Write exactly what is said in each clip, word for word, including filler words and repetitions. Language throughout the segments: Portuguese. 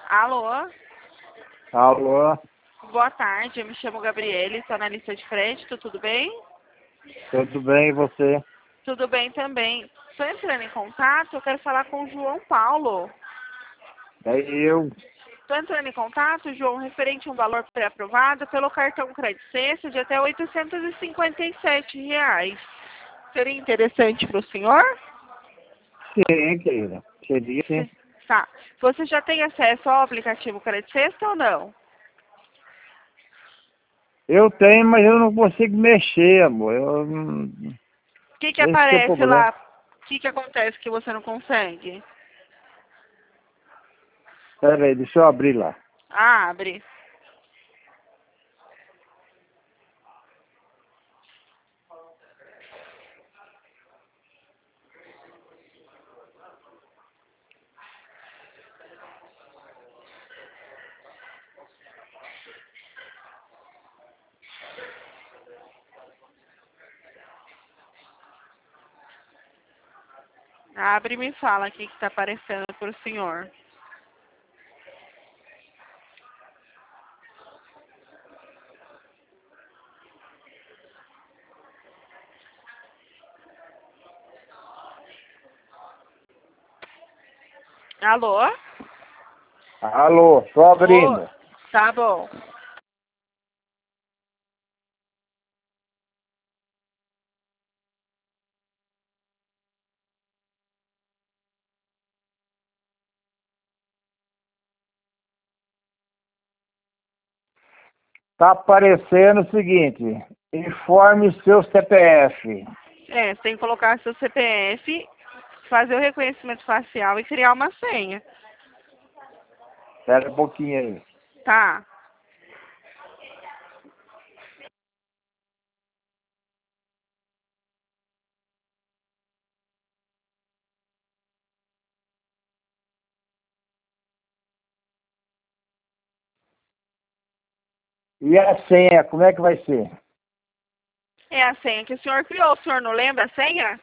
Alô? Alô, Boa tarde, eu me chamo Gabriele, estou na lista de crédito, tudo bem? tudo bem e você? Tudo bem também. Estou entrando em contato, eu quero falar com o João Paulo. É eu. Estou entrando em contato, João, referente a um valor pré-aprovado pelo cartão Crédito Sexta de até oitocentos e cinquenta e sete reais. Seria interessante para o senhor? Sim, querida. Seria sim. Se- Tá. Você já tem acesso ao aplicativo Crédito Sexta ou não? Eu tenho, mas eu não consigo mexer, amor. Eu, não- O que que esse que é o aparece problema. lá? O que que acontece que você não consegue? Pera aí, deixa eu abrir lá. Ah, abre. Abre e me fala o que está aparecendo para o senhor. Alô? Alô, tô Ô, abrindo. tá bom. Tá aparecendo o seguinte. Informe seu C P F. É, você tem que colocar seu C P F, fazer o reconhecimento facial e criar uma senha. Espera um pouquinho aí. Tá. E a senha, como é que vai ser? É a senha que o senhor criou. O senhor não lembra a senha?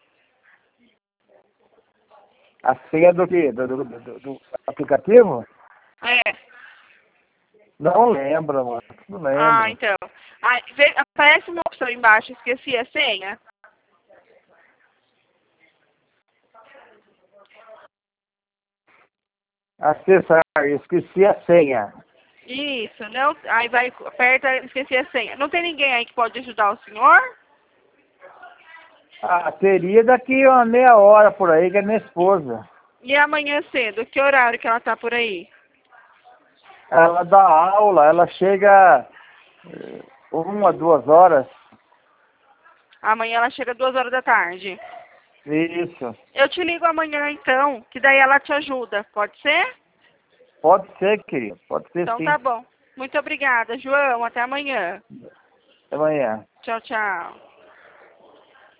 A senha do quê? Do, do, do- do aplicativo? É. Não lembro, mano. Não Ah, lembro. então. Ah, vê- aparece uma opção embaixo, esqueci a senha. Acessar, esqueci a senha. Isso, não. Aí vai, aperta, esqueci a senha. Não tem ninguém aí que pode ajudar o senhor? Ah, teria daqui uma meia hora por aí, que é minha esposa. E amanhã cedo, que horário que ela tá por aí? Ela dá aula, ela chega eh, uma, duas horas. Amanhã ela chega duas horas da tarde. Isso. Eu te ligo amanhã então, que daí ela te ajuda. Pode ser? Pode ser, querido. Pode ser Então sim. tá bom. Muito obrigada, João. Até amanhã. Até amanhã. Tchau, tchau.